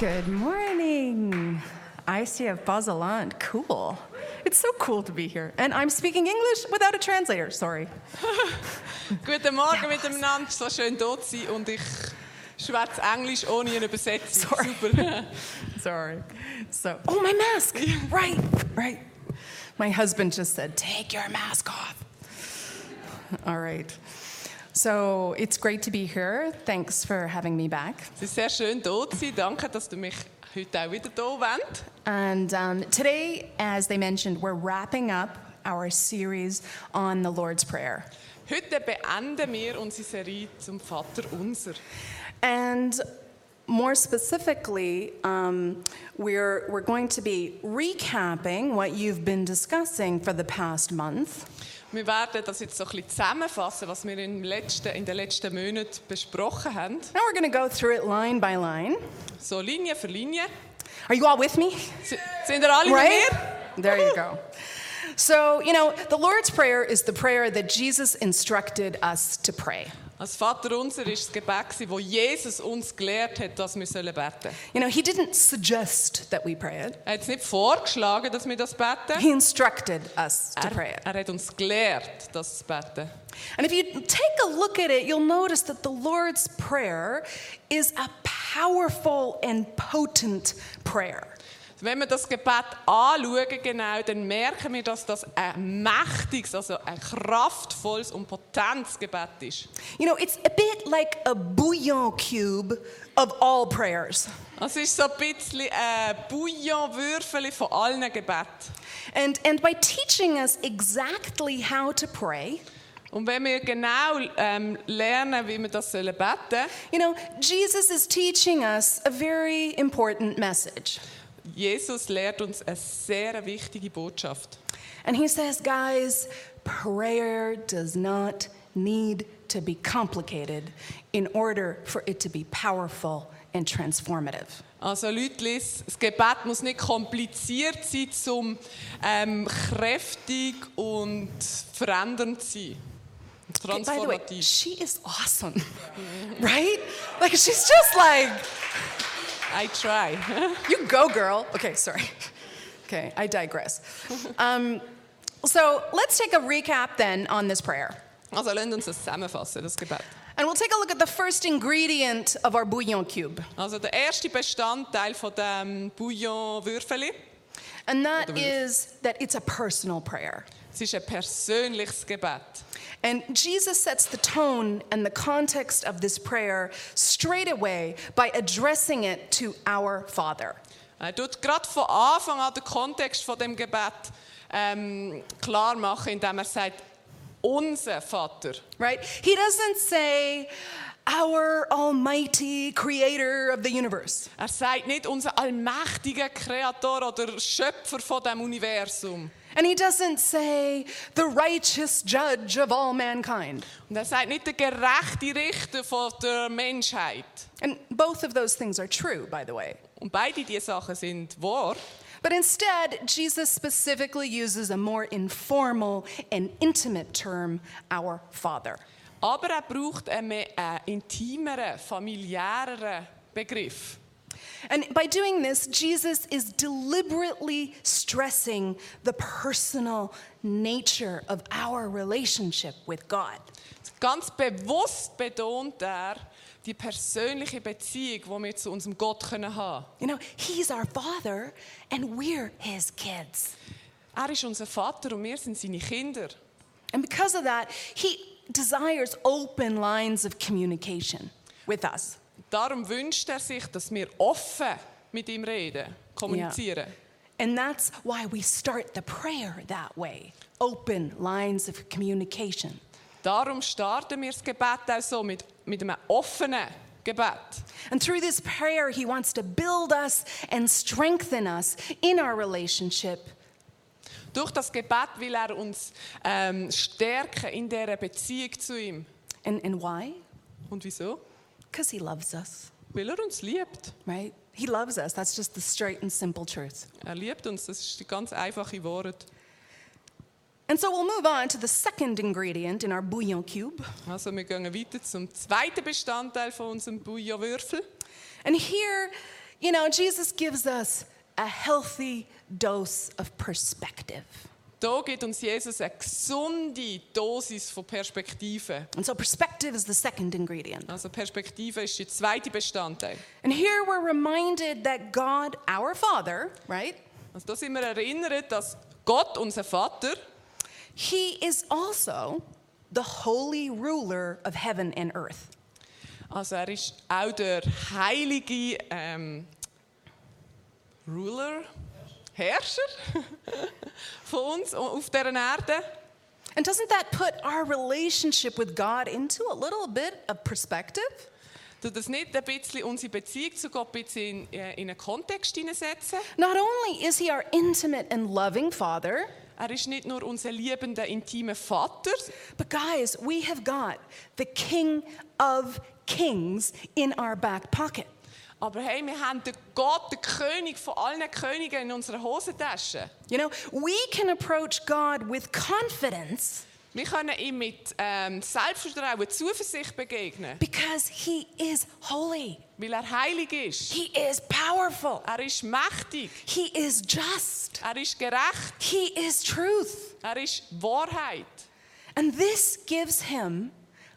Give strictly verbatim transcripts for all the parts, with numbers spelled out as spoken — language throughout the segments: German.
Good morning. I C F Basel-Land. Cool. It's so cool to be here. And I'm speaking English without a translator. Sorry. Guten Morgen miteinander. So schön dort zu sein und ich schwätze Englisch ohne eine Übersetzung. Sorry. Super. Sorry. So, oh, my mask. Right, right. My husband just said, take your mask off. All right. So it's great to be here. Thanks for having me back. Es ist sehr schön dort zu sein. Danke, dass du mich heute auch wieder hier wollt. And um, today, as they mentioned, we're wrapping up our series on the Lord's Prayer. Heute beenden wir unsere Serie zum Vater Unser. And more specifically, um, we're, we're going to be recapping what you've been discussing for the past month. Wir werden das jetzt so ein bisschen zusammenfassen, was wir im letzten, in den letzten Monaten besprochen haben. Now we're going to go through it line by line. So Linie für Linie. Are you all with me? S- Sind ihr alle Right? mit mir? There you go. So, you know, the Lord's Prayer is the prayer that Jesus instructed us to pray. Als Vater Unser ist das Gebet, das Jesus uns gelehrt hat, dass wir beten sollen. You know, he didn't suggest that we pray it. Er hat es nicht vorgeschlagen, dass wir das beten. He instructed us to pray Er, it. er hat uns gelehrt, das zu beten. And if you take a look at it, you'll notice that the Lord's Prayer is a powerful and potent prayer. Wenn wir das Gebet anschauen, genau, dann merken wir, dass das ein mächtiges, also ein kraftvolles und potentes Gebet ist. You know, it's a bit like a bouillon cube of all prayers. Es ist so ein bisschen ein Bouillonwürfel von allen Gebeten. And, and by teaching us exactly how to pray, Und wenn wir genau ähm, lernen, wie wir das beten sollen, you know, Jesus is teaching us a very important message. Jesus lehrt uns eine sehr wichtige Botschaft. And he says, guys, prayer does not need to be complicated in order for it to be powerful and transformative. Also Leute, das Gebet muss nicht kompliziert sein, um ähm, kräftig und verändernd zu sein. Okay, by the way, Transformativ. she is awesome, right? Like, she's just like, I try. you go, girl. Okay, sorry. Okay, I digress. Um, so let's take a recap then on this prayer. Also lasst uns das zusammenfassen, das Gebet. And we'll take a look at the first ingredient of our bouillon cube. Also der erste Bestandteil von dem Bouillonwürfeli, And that is that it's a personal prayer. es ist ein persönliches Gebet. And Jesus sets the tone and the context of this prayer straight away by addressing it to our Father. Er tut gerade von Anfang an den Kontext von dem Gebet ähm, klar machen, indem er sagt, unser Vater. Right? He doesn't say, our almighty creator of the universe. Er sagt nicht unser allmächtiger Kreator oder Schöpfer von dem Universum. And he doesn't say, the righteous judge of all mankind. Und er sagt nicht der gerechte Richter von der Menschheit. And both of those things are true, by the way. Und beide diese Sachen sind wahr. But instead, Jesus specifically uses a more informal and intimate term, our Father. Aber er braucht einen mehr äh, intimeren, familiäreren Begriff. And by doing this, Jesus is deliberately stressing the personal nature of our relationship with God. Ganz bewusst betont er die persönliche Beziehung, die wir zu unserem Gott können haben. You know, He's our Father and we're His kids. Er ist unser Vater und wir sind seine Kinder. And because of that, He desires open lines of communication with us. Darum wünscht er sich, dass wir offen mit ihm reden, kommunizieren. And that's why we start the prayer that way. Open lines of communication. Darum starten wir das Gebet auch so mit, mit einem offenen Gebet. And through this prayer, He wants to build us and strengthen us in our relationship. Durch das Gebet will er uns ähm, stärken in dieser Beziehung zu ihm. And, and why? Und wieso? Because He loves us, Weil er uns liebt. right? He loves us. That's just the straight and simple truth. Er liebt uns, das ist die ganz einfache Wahrheit. And so we'll move on to the second ingredient in our bouillon cube. Also wir gehen weiter zum zweiten Bestandteil von unserem Bouillonwürfel. And here, You know, Jesus gives us a healthy dose of perspective. Da gibt uns Jesus eine gesunde Dosis von Perspektive. And so perspective is the second ingredient. Also Perspektive ist der zweite Bestandteil. And here we're reminded that God, our Father, right? Also da sind wir erinnert, dass Gott, unser Vater, He is also the holy ruler of heaven and earth. also er ist auch der heilige ähm, Ruler, Herrscher von uns auf dieser Erde. And doesn't that put our relationship with God into a little bit of perspective? Tut das nicht ein bisschen unsere Beziehung zu Gott ein bisschen in, in einen Kontext hineinsetzen? Not only is He our intimate and loving Father, Er ist nicht nur unser liebender, intimer Vater, but guys, we have got the King of Kings in our back pocket. aber hey, wir haben den Gott, den König von allen Königen in unserer Hosentasche. You know, we can approach God with confidence Wir können ihm mit ähm, Selbstvertrauen, Zuversicht begegnen, because He is holy. weil er heilig ist. He is powerful. Er ist mächtig, He is just. er ist gerecht, He is truth. er ist Wahrheit. And this gives Him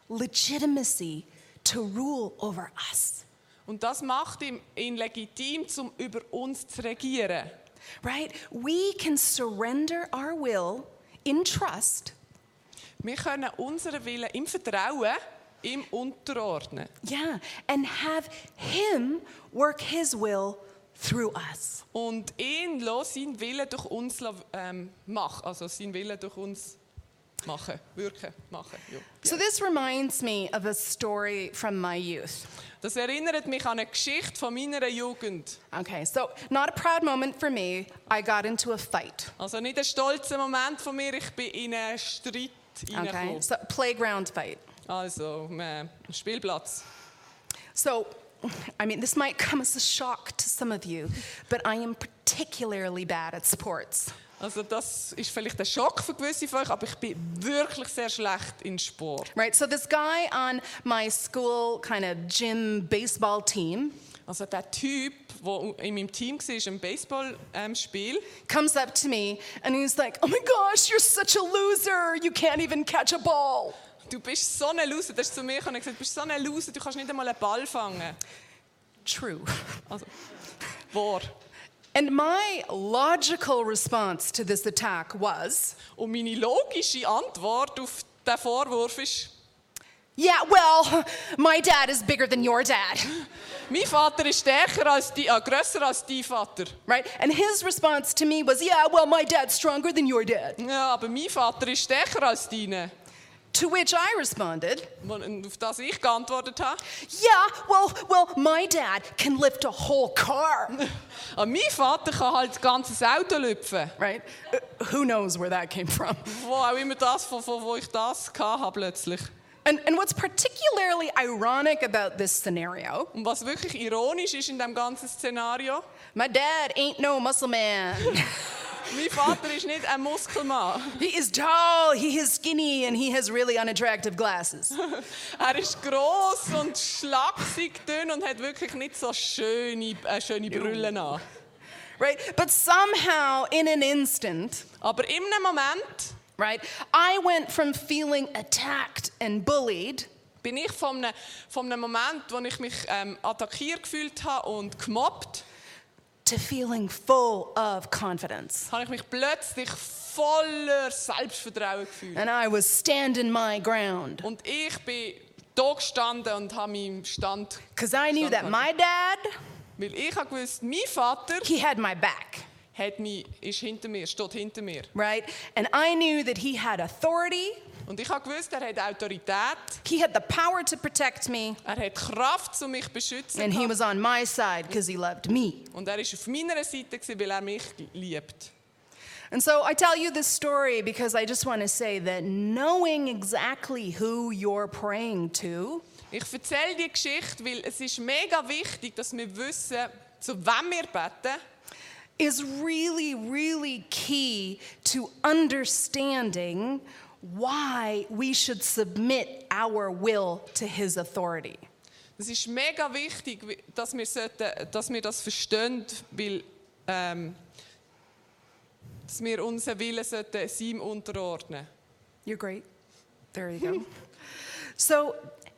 legitimacy to rule over us. Und das macht ihm, ihn legitim, um über uns zu regieren. Right? We can surrender our will in trust. Wir können unseren Willen im Vertrauen ihm unterordnen. Yeah, and have Him work His will through us. Und ihn lassen, seinen Willen durch uns ähm, machen. Also seinen Willen durch uns machen, wirken, machen. Ja. So this reminds me of a story from my youth. Das erinnert mich an eine Geschichte von meiner Jugend. Okay, so not a proud moment for me. I got into a fight. Also nicht ein stolzer Moment von mir, ich bin in einen Streit Okay, hineingekommen. so playground fight. Also, äh, Spielplatz. So, I mean, this might come as a shock to some of you, but I am particularly bad at sports. Also das ist vielleicht ein Schock für gewisse von euch, aber ich bin wirklich sehr schlecht in Sport. Right, so this guy on my school kind of gym baseball team Also der Typ, der in meinem Team war, im Baseballspiel, ähm, comes up to me and he's like, oh my gosh, you're such a loser. You can't even catch a ball. du bist so ein Loser, das ist zu mir gekommen und gesagt, du bist so ein Loser, du kannst nicht einmal einen Ball fangen. True. Also, wahr. And my logical response to this attack was, Und meine logische Antwort auf diesen Vorwurf ist, yeah, well, my dad is bigger than your dad. mein Vater ist stärker als die, äh, grösser als dein Vater. Right? And his response to me was, yeah, well, my dad's stronger than your dad. Ja, aber mein Vater ist stärker als deine. To which I responded, Und auf das ich geantwortet habe, yeah, well, well, my dad can lift a whole car. ah, mein Vater kann halt ein ganzes Auto lüpfen. Right? Uh, who knows where that came from? Wo auch immer das, von, von wo ich das hatte plötzlich. And, and what's particularly ironic about this scenario, Und was wirklich ironisch ist in dem ganzen Szenario, my dad ain't no muscle man. mein Vater ist nicht ein Muskelmann. He is tall, he is skinny, and he has really unattractive glasses. Er ist gross und schlaksig, dünn und hat wirklich nicht so schöne, äh, schöne Brüllen an. Right? But somehow, in an instant, Aber in einem Moment right, I went from feeling attacked and bullied bin ich von einem, von einem Moment, wo ich mich ähm, attackiert gefühlt habe und gemobbt, to feeling full of confidence. habe ich mich plötzlich voller Selbstvertrauen gefühlt. And I was standing my ground. Und ich bin da gestanden und habe meinen Stand, Because I knew that my dad, weil ich habe gewusst, mein Vater he had my back. hat mich, ist hinter mir, steht hinter mir. Right? And I knew that he had authority, Und ich habe gewusst, er hat Autorität, he had the power to protect me, er hat Kraft, um mich zu beschützen. and he was on my side because he loved me. Und er war auf meiner Seite, gewesen, weil er mich liebt. And so I tell you this story because I just want to say that knowing exactly who you're praying to Ich erzähle die Geschichte, weil es ist mega wichtig, dass wir wissen, zu wem wir beten. is really, really key to understanding why we should submit our will to his authority. Es ist mega wichtig, dass wir, sollten, dass wir das verstehen, weil ähm, dass wir unseren Willen sollten seinem unterordnen. You're great. There you go. So,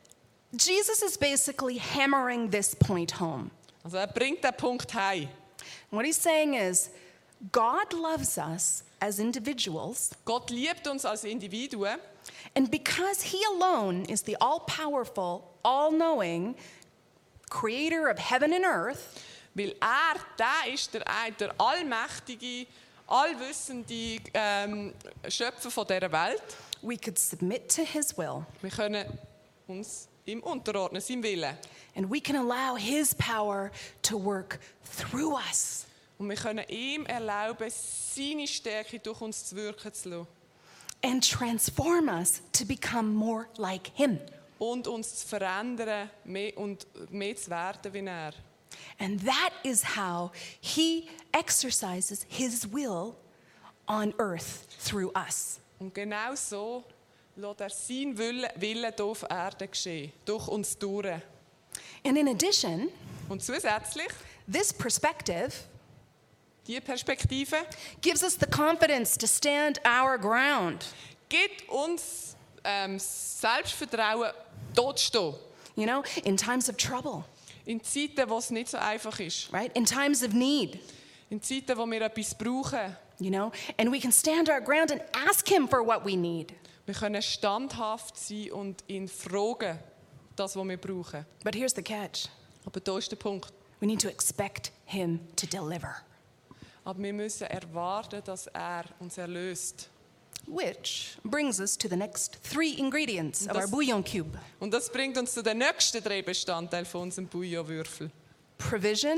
Jesus is basically hammering this point home. Also er bringt den Punkt heim. And what he's saying is, God loves us as individuals, Gott liebt uns als Individuen. and because he alone is the all-powerful, all-knowing creator of heaven and earth, Weil er, der ist der, der allmächtige, allwissende ähm, Schöpfer von dieser Welt. we could submit to his will, Wir können uns ihm unterordnen, seinem Willen. and we can allow his power to work through us. Und wir können ihm erlauben, seine Stärke durch uns zu wirken zu lassen. And transform us to become more like him. Und uns zu verändern mehr und mehr zu werden wie er. And that is how he exercises his will on earth through us. Und genau so lässt er seinen Willen, Willen hier auf Erde geschehen, durch uns durch. And in addition, Und zusätzlich, this perspective diese Perspektive gives us the confidence to stand our ground. gibt uns ähm, Selbstvertrauen, dort zu stehen. You know, in times of trouble, In Zeiten, wo es nicht so einfach ist. right? In times of need, In Zeiten, wo wir etwas brauchen. you know, and we can stand our ground and ask him for what we need. Wir können standhaft sein und ihn fragen, das, was wir brauchen. But here's the catch. Aber da ist der Punkt. We need to expect him to deliver, Aber wir müssen erwarten, dass er uns erlöst. which brings us to the next three ingredients of Das- our bouillon cube. Und das bringt uns zu den nächsten drei Bestandteilen von unserem Bouillonwürfel. Provision,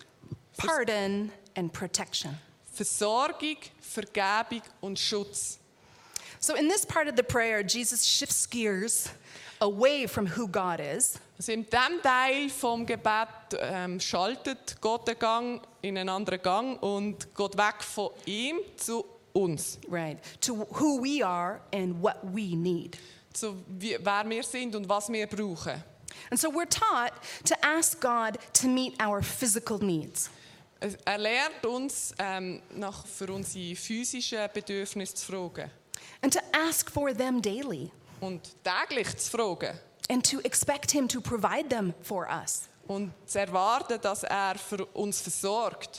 pardon, and protection. Versorgung, Vergebung und Schutz. So in this part of the prayer, Jesus shifts gears away from who God is Also in diesem Teil vom Gebet ähm, schaltet Gott den Gang in einen anderen Gang und geht weg von ihm zu uns. right, to who we are and what we need. Zu wie, wer wir sind und was wir brauchen. And so we're taught to ask God to meet our physical needs. Es- Er lehrt uns, ähm, nach, für unsere physischen Bedürfnisse zu fragen. And to ask for them daily. Und täglich zu fragen. And to expect Him to provide them for us. Und zu erwarten, dass er für uns versorgt.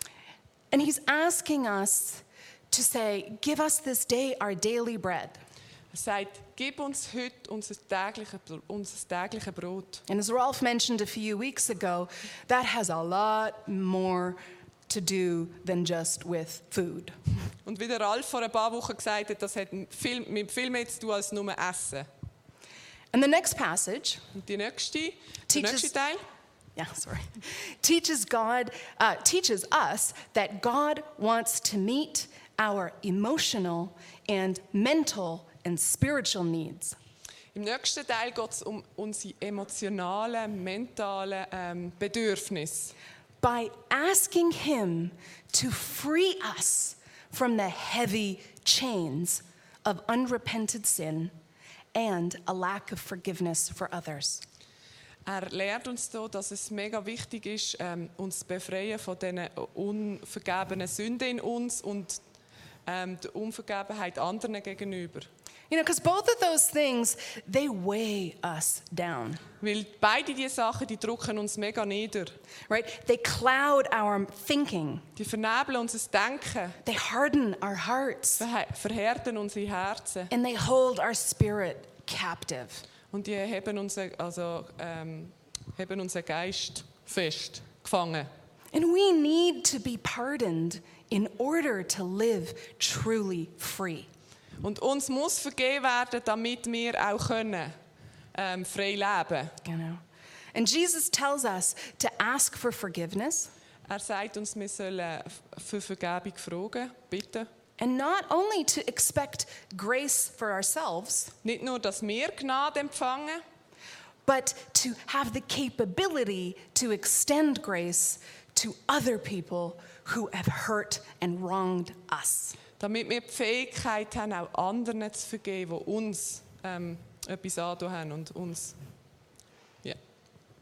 And He's asking us to say, give us this day our daily bread. Er sagt, gib uns heute unser tägliches, unser tägliches Brot. And as Rolf mentioned a few weeks ago, that has a lot more to do than just with food. Und wie der Ralf vor ein paar Wochen gesagt hat, das hat viel, mit viel mehr zu tun als nur Essen. And the next passage, Und die nächste, der Teaches- nächste Teil yeah, sorry, teaches God, uh, teaches us that God wants to meet our emotional and mental and spiritual needs. Im nächsten Teil geht es um unsere emotionalen, mentalen ähm, Bedürfnisse. By asking Him to free us from the heavy chains of unrepented sin and a lack of forgiveness for others. Er lehrt uns hier, dass es mega wichtig ist, ähm, uns zu befreien von diesen unvergebenen Sünden in uns und ähm, der Unvergebenheit anderen gegenüber. You know, because both of those things, they weigh us down, Weil beide diese Sachen, die drücken uns mega nieder. right? They cloud our thinking. Die vernebeln unser Denken, They harden our hearts. verhe- verhärten unsere Herzen And they hold our spirit captive. und die heben unseren, also, ähm, heben unseren Geist fest, gefangen. And we need to be pardoned in order to live truly free. Und uns muss vergeben werden, damit wir auch können, ähm, frei leben. You know? And Jesus tells us to ask for forgiveness, Er sagt uns, wir sollen für Vergebung fragen, bitten. and not only to expect grace for ourselves, Nicht nur, dass wir Gnade empfangen, but to have the capability to extend grace to other people who have hurt and wronged us. damit wir die Fähigkeit haben, auch anderen zu vergeben, die uns ähm, etwas angetan haben und uns. Ja.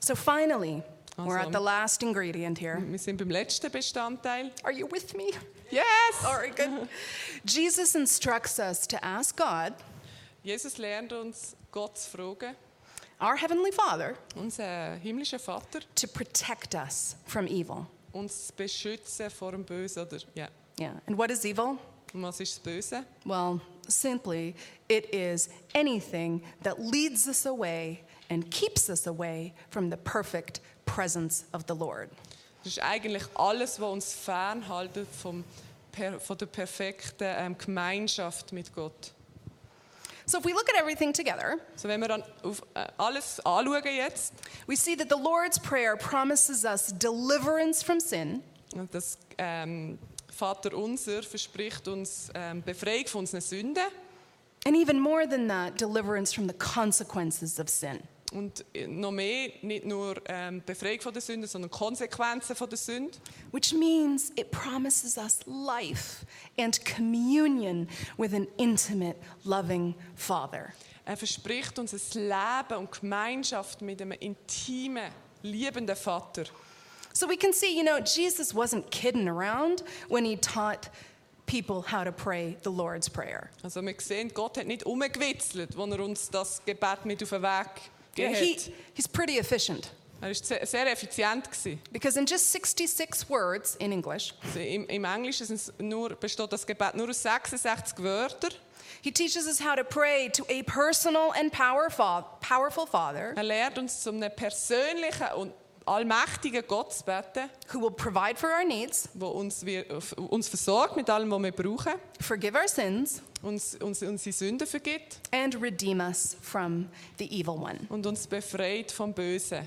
So finally, we're Also- at the last ingredient here. Wir sind beim letzten Bestandteil. Are you with me? Yes! All right, good. Jesus instructs us to ask God, Jesus lernt uns, Gott zu fragen, our Heavenly Father, unser himmlischer Vater, to protect us from evil. uns zu beschützen vor dem Bösen. Oder, ja. Yeah. And what is evil? Und was ist das Böse? Well, simply, it is anything that leads us away and keeps us away from the perfect presence of the Lord. Das ist eigentlich alles, was uns fernhaltet vom, per, von der perfekten ähm, Gemeinschaft mit Gott. So if we look at everything together, So, wenn wir dann auf äh, alles anschauen jetzt, we see that the Lord's Prayer promises us deliverance from sin, und das ähm, Vater unser verspricht uns ähm, Befreiung von unseren Sünden and even more than that, deliverance from the consequences of sin. und noch mehr, nicht nur ähm, Befreiung von der Sünde, sondern Konsequenzen von der Sünde. Which means it promises us life and communion with an intimate, loving Father. Er verspricht uns ein Leben und Gemeinschaft mit einem intimen, liebenden Vater. So we can see, you know, Jesus wasn't kidding around when he taught people how to pray the Lord's Prayer. Also wir sehen, Gott hat nicht umgewitzelt, als er uns das Gebet mit auf den Weg Yeah, gegeben he, hat. he's pretty efficient Er war sehr, sehr effizient gewesen. because in just sixty-six words in English, Also im, Im Englischen sind's nur, besteht das Gebet nur aus sechsundsechzig Wörtern. he teaches us how to pray to a personal and powerful, powerful Father Er lehrt uns, zu einem persönlichen und allmächtigen Gott zu beten, who will provide for our needs, der uns, wir, uns versorgt mit allem, was wir brauchen, forgive our sins, uns, uns unsere Sünden vergibt and redeem us from the evil one. und uns befreit vom Bösen.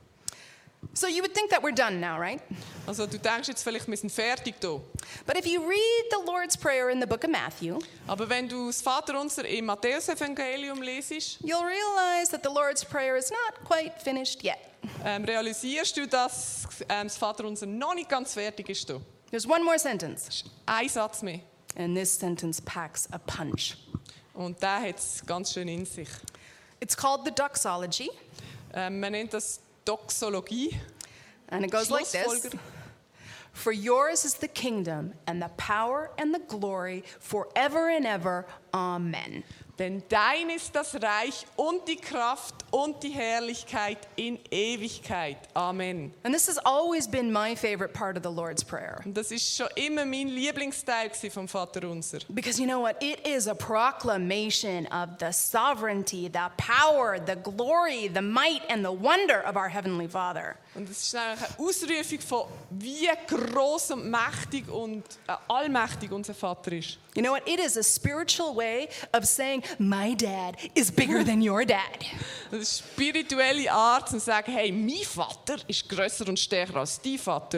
So you would think that we're done now, right? Also du denkst jetzt vielleicht, wir sind fertig hier. But if you read the Lord's Prayer in the book of Matthew, Aber wenn du das Vaterunser im Matthäus-Evangelium lesest, you'll realize that the Lord's Prayer is not quite finished yet. ähm, realisierst du, dass ähm, das Vaterunser noch nicht ganz fertig ist. Hier. There's one more sentence, Das ist ein Satz mehr. and this sentence packs a punch. Und der hat es ganz schön in sich. It's called the doxology, Ähm, man nennt das Doxologie. and it goes like this. Schlussfolger. For yours is the kingdom and the power and the glory forever and ever. Amen. Denn dein ist das Reich und die Kraft und die Herrlichkeit in Ewigkeit. Amen. And this has always been my favorite part of the Lord's Prayer. Und das ist schon immer mein Lieblingsteil gewesen vom Vaterunser. Because you know what? It is a proclamation of the sovereignty, the power, the glory, the might, and the wonder of our Heavenly Father. Und es ist eigentlich eine Ausrufung von, wie groß und mächtig und äh, allmächtig unser Vater ist. You know what? It is a spiritual way of saying, my dad is bigger than your dad. Das ist eine spirituelle Art zu sagen, hey, mein Vater ist grösser und stärker als dein Vater.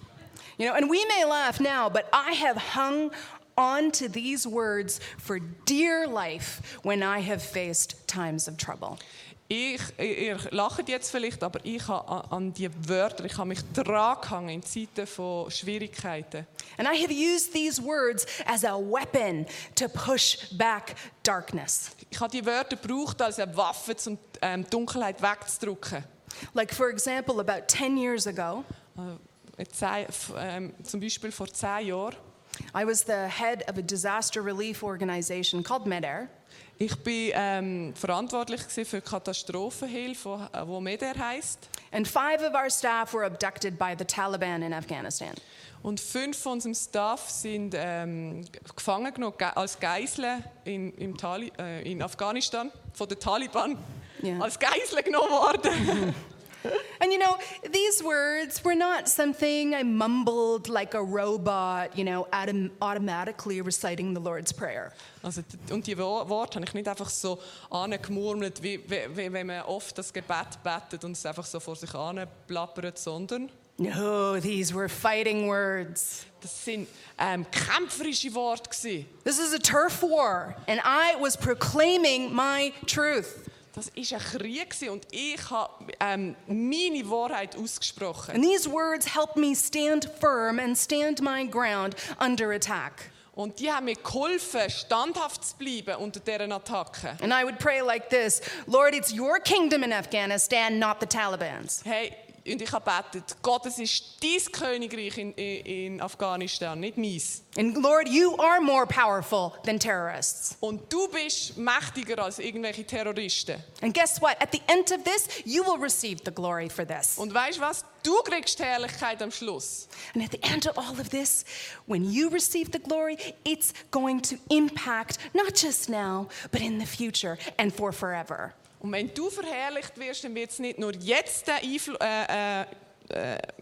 You know, and we may laugh now, but I have hung on to these words for dear life when I have faced times of trouble. Ich, ihr lacht jetzt vielleicht, aber ich habe an, an die Wörter, ich habe mich dran gehangen in Zeiten von Schwierigkeiten. And I have used these words as a weapon to push back darkness. Ich habe die Wörter gebraucht als eine Waffe, um ähm, Dunkelheit wegzudrücken. Like, for example, about ten years ago, Äh, zehn, f- ähm, zum Beispiel vor zehn Jahren. I was the head of a disaster relief organization called MEDAIR. Ich war ähm, verantwortlich gewesen für Katastrophenhilfe, äh, wo MEDAIR heisst. And five of our staff were abducted by the Taliban in Afghanistan. Und fünf von unserem Staff sind ähm, gefangen genommen ge- als Geiseln in, im Tali äh, in Afghanistan von den Taliban Ja. als Geiseln genommen worden. And you know, these words were not something I mumbled like a robot, you know, autom- automatically reciting the Lord's Prayer. Also, d- und die Wo- Worte habe ich nicht einfach so angemurmelt, wie, wie, wie wenn man oft das Gebet betet und es einfach so vor sich anplappert, sondern No, these were fighting words. das sind ähm, kämpferische Worte gewesen. This is a turf war, and I was proclaiming my truth. Das war ein Krieg gewesen und ich habe ähm, meine Wahrheit ausgesprochen. And these words helped me stand firm and stand my ground under attack. Und die haben mir geholfen, standhaft zu bleiben unter dieser Attacke. And I would pray like this: Lord, it's your kingdom in Afghanistan, not the Taliban's. Hey, und ich habe gebetet, Gott, es ist dein Königreich in, in, in Afghanistan, nicht meins. And Lord, you are more powerful than terrorists. Und du bist mächtiger als irgendwelche Terroristen. And guess what? At the end of this, you will receive the glory for this. Und weißt du was? Du kriegst die Herrlichkeit am Schluss. And at the end of all of this, when you receive the glory, it's going to impact not just now, but in the future and for forever. Und wenn du verherrlicht wirst, dann wird es nicht nur jetzt den Einfluss... Äh, äh, äh,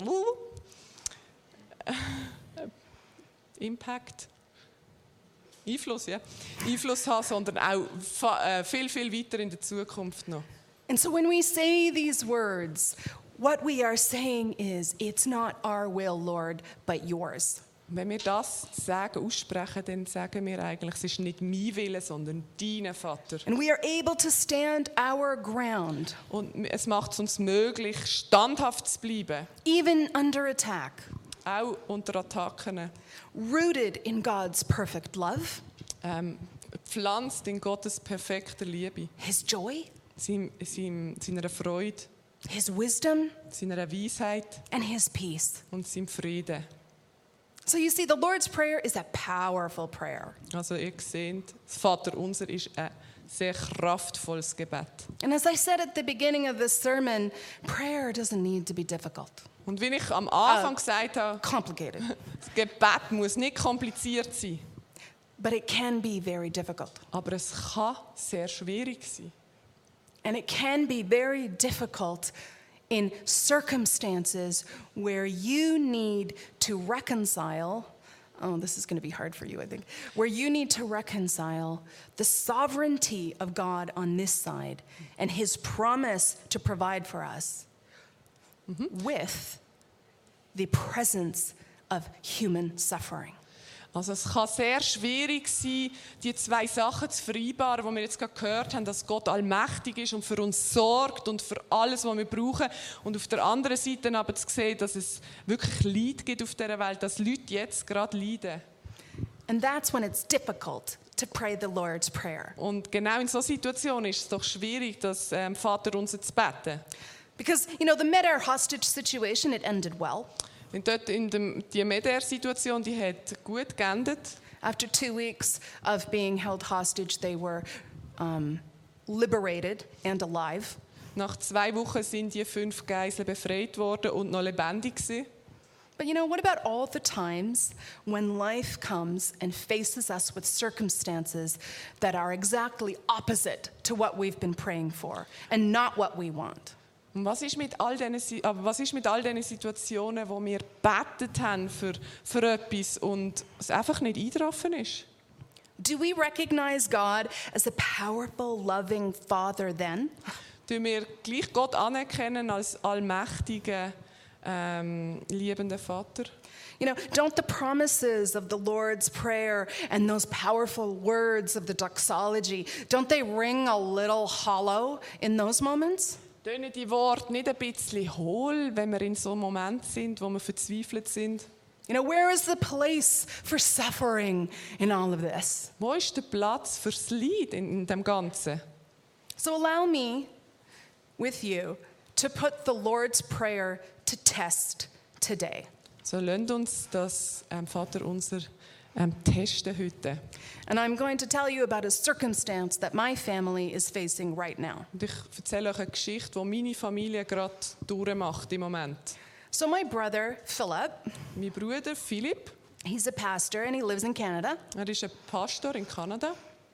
Impact? Einfluss, ja. Einfluss haben, sondern auch fa- äh, viel, viel weiter in der Zukunft noch. And so when we say these words, what we are saying is, it's not our will, Lord, but yours. Und wenn wir das sagen, aussprechen, dann sagen wir eigentlich, es ist nicht mein Wille, sondern dein Vater. And we are able to stand our ground, Und es macht es uns möglich, standhaft zu bleiben, even under attack, auch unter Attacken, rooted in God's perfect love, ähm, pflanzt in Gottes perfekter Liebe, His joy, seinem, seinem, seiner Freude, His wisdom, seiner Weisheit and His peace. und seinem Frieden. So you see, the Lord's Prayer is a powerful prayer. Also ihr seht, das Vaterunser ist ein sehr kraftvolles Gebet. And as I said at the beginning of this sermon, prayer doesn't need to be difficult, Und wie ich am Anfang gesagt habe, complicated, das Gebet muss nicht kompliziert sein, but it can be very difficult. aber es kann sehr schwierig sein. And it can be very difficult in circumstances where you need to reconcile. Oh, this is going to be hard for you, I think. Where you need to reconcile the sovereignty of God on this side and His promise to provide for us with the presence of human suffering. Also es kann sehr schwierig sein, die zwei Sachen zu vereinbaren, die wir jetzt gerade gehört haben, dass Gott allmächtig ist und für uns sorgt und für alles, was wir brauchen. Und auf der anderen Seite aber zu sehen, dass es wirklich Leid gibt auf dieser Welt, dass Leute jetzt gerade leiden. And that's when it's difficult to pray the Lord's Prayer. Und genau in solchen Situationen ist es doch schwierig, das ähm, Vater unser zu beten. Because, you know, the Med-Air hostage situation, it ended well. Und dort in dem, die Med-Air-Situation, die hat gut geendet. After two weeks of being held hostage, they were um, liberated and alive. Nach zwei Wochen sind die fünf Geiseln befreit worden und noch lebendig gewesen. But you know, what about all the times when life comes and faces us with circumstances that are exactly opposite to what we've been praying for and not what we want? Und was ist mit all diesen, aber was ist mit all diesen Situationen, wo wir gebetet haben für, für etwas und es einfach nicht eingetroffen ist? Do we recognize God as a powerful, loving Father then? Tun wir gleich Gott anerkennen als allmächtigen, ähm, liebenden Vater? You know, don't the promises of the Lord's Prayer and those powerful words of the doxology, don't they ring a little hollow in those moments? Tönen die Worte nicht ein bisschen hohl, wenn wir in so einem Moment sind, wo wir verzweifelt sind? You know, where is the place for suffering in all of this? Wo ist der Platz fürs Leid in, in dem Ganzen? So allow me, with you, to put the Lord's Prayer to test today. So lasst uns das ähm, Vater unser ähm, testen heute. And I'm going to tell you about a circumstance that my family is facing right now. Und ich erzähle euch eine Geschichte, die meine Familie gerade durchmacht im Moment. So my brother, Philip, Mein Bruder Philipp, he's a pastor and he lives in Canada. er ist ein Pastor in Kanada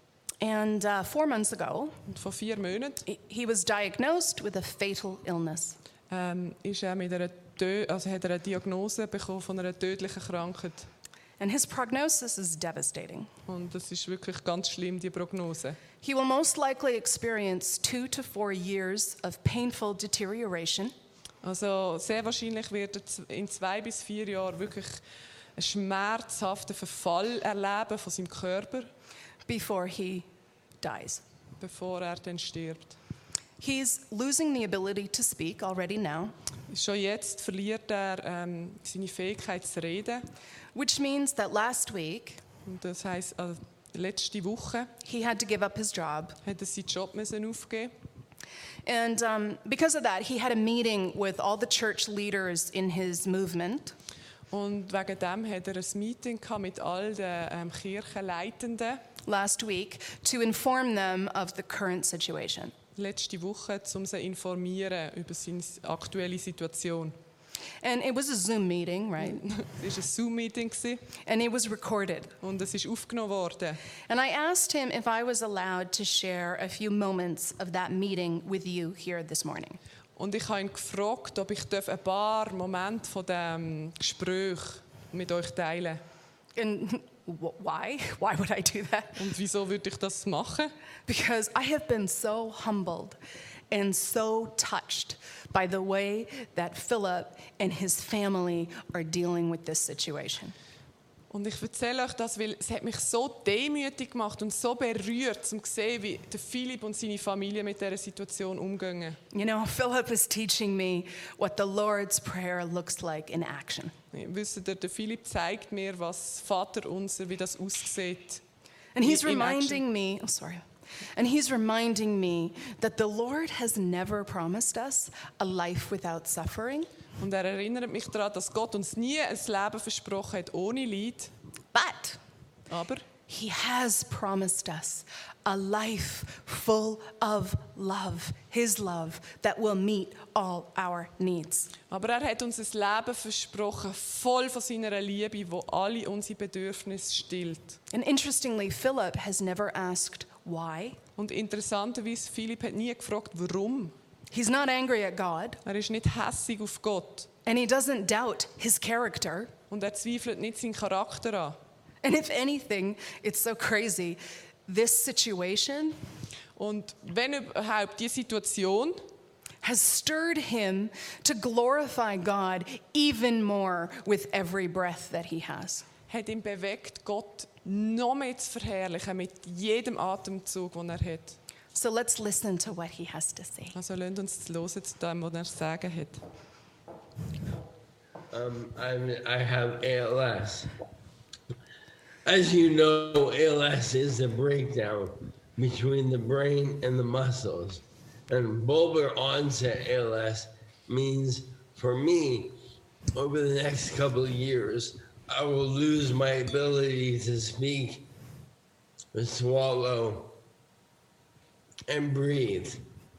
And uh, four months ago, und vor vier Monaten he- he was diagnosed with a fatal illness. ähm, ist er mit einer Tö- also hat er eine Diagnose bekommen von einer tödlichen Krankheit. And his prognosis is devastating. Und das ist wirklich ganz schlimm, die Prognose. He will most likely experience two to four years of painful deterioration Also sehr wahrscheinlich wird er z- in zwei bis vier Jahren wirklich einen schmerzhaften Verfall erleben von seinem Körper, before he dies. bevor er dann stirbt. He's losing the ability to speak already now, Schon jetzt verliert er ähm, seine Fähigkeit zu reden. which means that last week Und das heisst, also letzte Woche he had to give up his job. hat er seinen Job müssen aufgeben. And um, because of that, he had a meeting with all the church leaders in his movement. Und wegen dem hat er ein Meeting gehabt mit all den ähm, Kirchenleitenden Last week to inform them of the current situation. letzte Woche, um sie zu informieren über seine aktuelle Situation. And it was a Zoom meeting, right? Es war ein Zoom-Meeting And it was recorded. und es ist aufgenommen worden. And I asked him if I was allowed to share a few moments of that meeting with you here this morning. Und ich habe ihn gefragt, ob ich ein paar Momente von dem Gespräch mit euch teilen darf. And wh- why? Why would I do that? Und wieso würde ich das machen? Because I have been so humbled and so touched by the way that Philip and his family are dealing with this situation. Und ich erzähle euch das, weil es hat mich so demütig gemacht und so berührt, um zu sehen, wie der Philipp und seine Familie mit dieser Situation umgehen. You know, Philip is teaching me what the Lord's Prayer looks like in action. Wisst ihr, der Philipp zeigt mir, was Vater unser, wie das aussieht. And he's In- in reminding me, oh, sorry. And he's reminding me that the Lord has never promised us a life without suffering, Und er erinnert mich daran, dass Gott uns nie ein Leben versprochen hat ohne Leid. but Aber he has promised us a life full of love, his love that will meet all our needs. Aber er hat uns ein Leben versprochen, voll von seiner Liebe, wo alle unsere Bedürfnisse stillt. And interestingly, Philip has never asked why. Und interessanterweise, Philipp hat nie gefragt, warum. He's not angry at God, Er ist nicht hässig auf Gott and he doesn't doubt his character. und er zweifelt nicht seinen Charakter an. And if anything, it's so crazy. This situation Und wenn überhaupt die Situation has stirred him to glorify God even more with every breath that he has. hat ihn bewegt, Gott noch mehr zu verherrlichen mit jedem Atemzug, den er hat. So let's listen to what he has to say. Also lasst uns hören zu dem, was er zu sagen hat. Um, I'm, I have A L S. As you know, A L S is a breakdown between the brain and the muscles. And bulbar onset A L S means, for me, over the next couple of years, I will lose my ability to speak, to swallow, and breathe.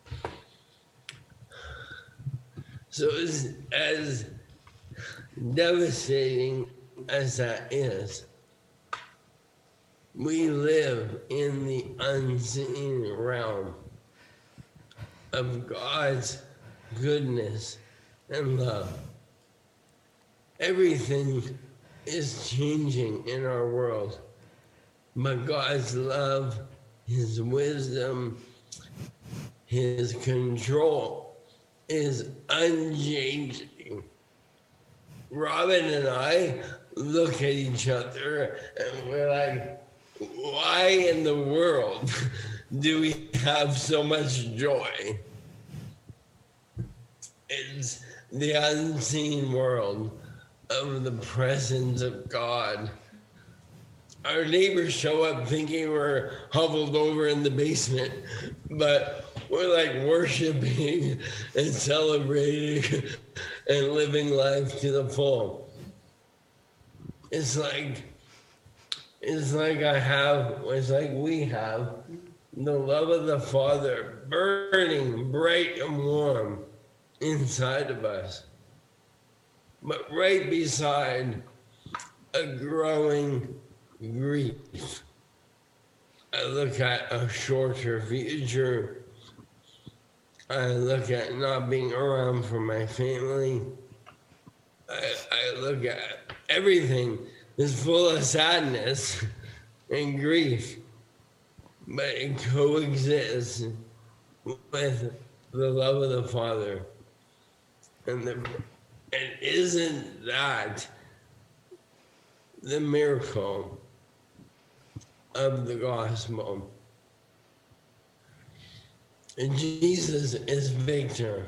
So as, as devastating as that is, we live in the unseen realm of God's goodness and love. Everything is changing in our world, but God's love, His wisdom, His control is unchanging. Robin and I look at each other and we're like, why in the world do we have so much joy? It's the unseen world of the presence of God. Our neighbors show up thinking we're huddled over in the basement, but we're like worshiping and celebrating and living life to the full. It's like, it's like I have, it's like we have the love of the Father burning bright and warm inside of us. But right beside a growing grief, I look at a shorter future. I look at not being around for my family. I, I look at everything is full of sadness and grief, but it coexists with the love of the Father. And, the, and isn't that the miracle of the gospel? And Jesus is victor.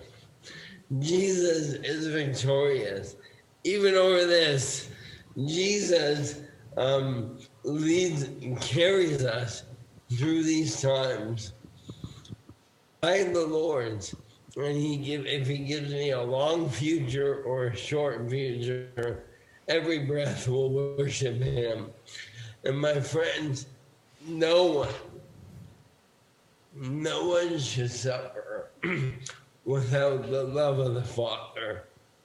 Jesus is victorious. Even over this, Jesus um, leads, carries us through these times. I'm the Lord's, and He give if He gives me a long future or a short future, every breath will worship Him. And my friends, no one, no one should suffer without the love of the Father.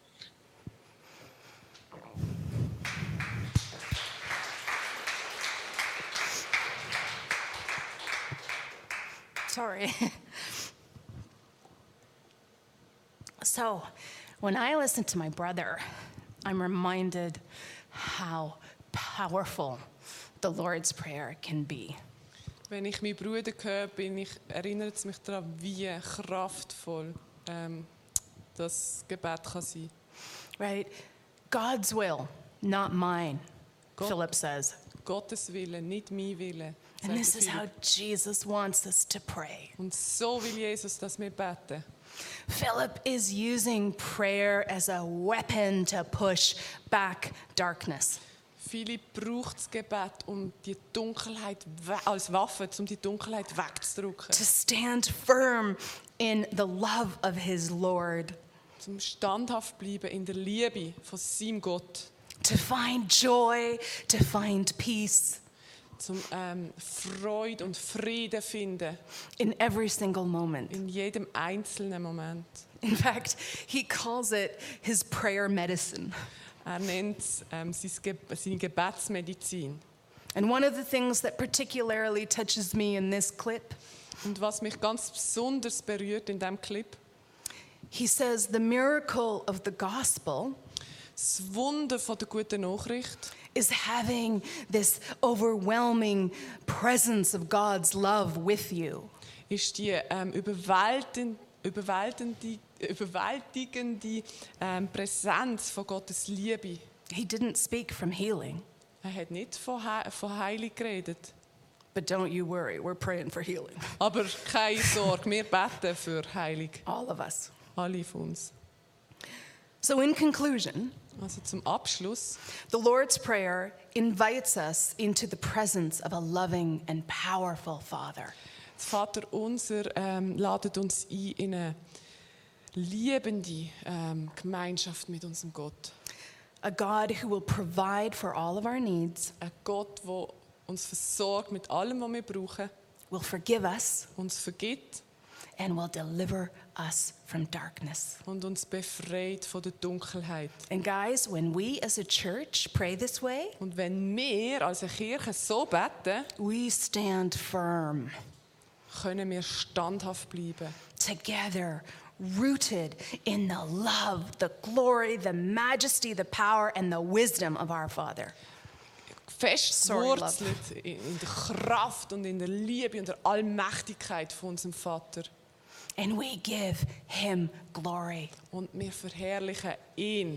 Sorry. So, when I listen to my brother, I'm reminded how powerful the Lord's Prayer can be. Wenn ich meinen Bruder höre, bin ich, erinnert es mich daran, wie kraftvoll ähm, das Gebet kann sein. Right? God's will, not mine, God- Philip says. Gottes Wille, nicht mein Wille. And sagt this der is how Philipp. Jesus wants us to pray. Und so will Jesus, dass wir beten. Philip is using prayer as a weapon to push back darkness. Philipp braucht das Gebet, um die Dunkelheit we- als Waffe, um die Dunkelheit wegzudrücken. To stand firm in the love of his Lord. Zum standhaft bleiben in der Liebe von seinem Gott. To find joy, to find peace Zum ähm, Freude und Frieden finden in every single moment. in jedem einzelnen Moment. In fact, he calls it his prayer medicine. Er nennt es ähm, sein Ge- seine Gebetsmedizin. And one of the things that particularly touches me in this clip, Und was mich ganz besonders berührt in diesem Clip, he says the miracle of the gospel das Wunder von der guten Nachricht is having this overwhelming presence of God's love with you. ist die ähm, überwältigende, überwältigende, überwältigende ähm, Präsenz von Gottes Liebe. He didn't speak from healing, Er hat nicht von, He von Heilung geredet. but don't you worry, we're praying for healing. Aber keine Sorge, wir beten für Heilung. All of us. Alle von uns. So, in conclusion, Also zum Abschluss. the Lord's Prayer invites us into the presence of a loving and powerful Father. Das Vaterunser ähm, ladet uns ein in eine liebende ähm, Gemeinschaft mit unserem Gott. A God who will provide for all of our needs, Ein Gott, der uns versorgt mit allem, was wir brauchen, will forgive us, uns vergibt and will deliver us from darkness. und uns befreit von der Dunkelheit. And guys, when we as a church pray this way, Und wenn wir als eine Kirche so beten, we stand firm, können wir standhaft bleiben. together, rooted in the love, the glory, the majesty, the power, and the wisdom of our Father. Fest Sorry, love. wurzelt in in der Kraft und in der Liebe und der Allmächtigkeit von unserem Vater. And we give him glory. Und wir verherrlichen ihn.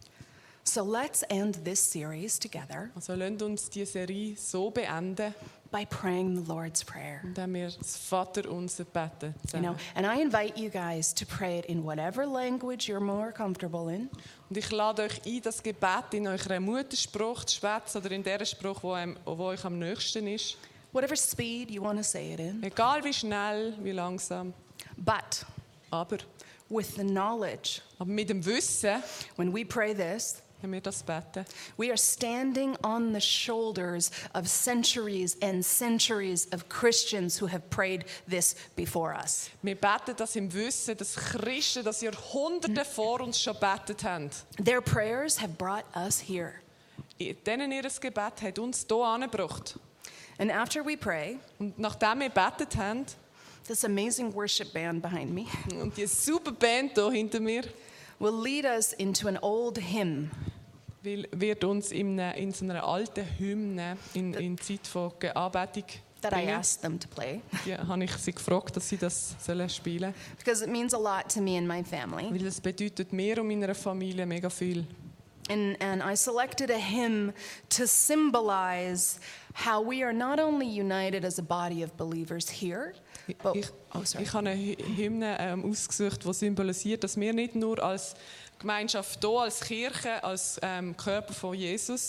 So let's end this series together Also lasst uns diese Serie so beenden, by praying the Lord's Prayer. indem wir das Vaterunser beten. You know, zusammen. and I invite you guys to pray it in whatever language you're more comfortable in. Und ich lade euch ein, das Gebet in eurer Muttersprache zu schwätzen oder in der Sprache, wo, einem, wo euch am nächsten ist. Whatever speed you want to say it in. Egal wie schnell, wie langsam. But Aber, with the knowledge, aber mit dem Wissen, when we pray this, wenn wir das beten, we are standing on the shoulders of centuries and centuries of Christians who have prayed this before us. wir beten das im Wissen, dass Christen, dass Jahrhunderte vor uns schon betet haben. Their prayers have brought us here. Denen ihr Gebet hat uns hier angebracht. And after we pray, Und nachdem wir betet haben, this amazing worship band behind me und die super Band hier hinter mir, will lead us into an old hymn will, wird uns in, eine, in so einer alten Hymne in, in Zeit von Anbetung that I bringen. asked them to play Ja, habe ich sie gefragt, dass sie das sollen spielen sollen. because it means a lot to me and my family. Weil es bedeutet mir und meiner Familie mega viel. And, and I selected a hymn to symbolize how we are not only united as a body of believers here, but Ich, oh, sorry. ich habe eine Hy- Hymne ähm, ausgesucht, die symbolisiert, dass wir nicht nur als Gemeinschaft hier, als Kirche, als ähm, Körper von Jesus,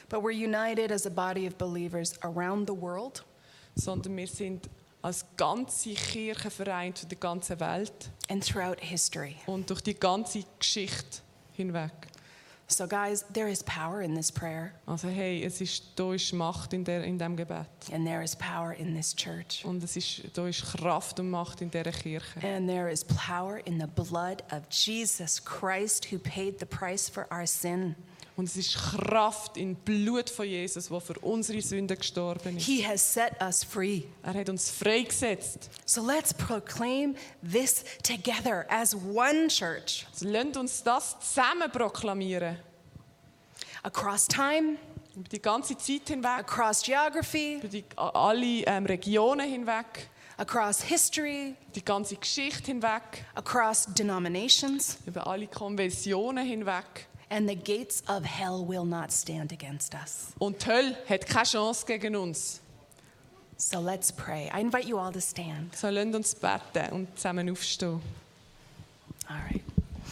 but we're united as a body of believers around the world sondern wir sind als ganze Kirche vereint von der ganzen Welt and throughout history. und durch die ganze Geschichte hinweg. So guys, there is power in this prayer Also hey, es ist, da ist Macht in, der, in diesem Gebet. and there is power in this church. Und es ist, da ist Kraft und Macht in dieser Kirche. And there is power in the blood of Jesus Christ who paid the price for our sin. Und es ist Kraft im Blut von Jesus, der für unsere Sünden gestorben ist. He has set us free. Er hat uns freigesetzt. So let's proclaim this together as one church. Also lasst uns das zusammen proklamieren. Across time, Über die ganze Zeit hinweg, across geography, über die, alle ähm, Regionen hinweg, across history, die ganze Geschichte hinweg, across denominations, über alle Konventionen hinweg. and the gates of hell will not stand against us. Und die Hölle hat keine Chance gegen uns. So let's pray. I invite you all to stand. So lasst uns beten und zusammen aufstehen. All right.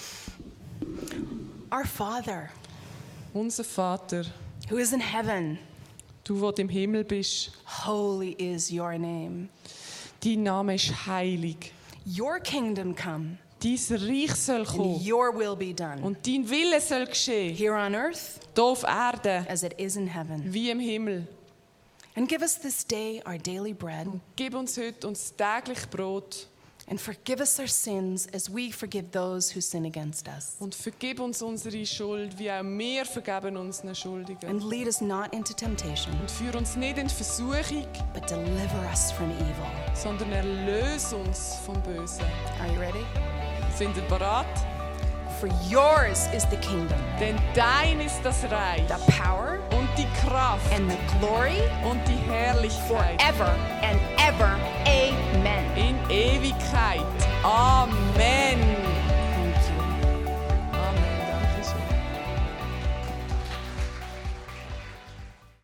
Our Father, Unser Vater, who is in heaven, du, der im Himmel bist, holy is your name. dein Name ist heilig. Your kingdom come, Dein Reich soll and kommen your will be done, und dein Wille soll geschehen, here on earth hier auf Erde as it is in heaven. wie im Himmel. And give us this day our daily bread, Gib uns heute uns täglich Brot and forgive us our sins as we forgive those who sin against us. und vergib uns unsere Schuld, wie auch wir vergeben unseren Schuldigen. And lead us not into temptation, Und führ uns nicht in die Versuchung, but deliver us from evil. sondern erlöse uns vom Bösen. Are you ready? Sind ihr bereit? For yours is the kingdom, Denn dein ist das Reich the power, und die Kraft and the glory und die Herrlichkeit forever and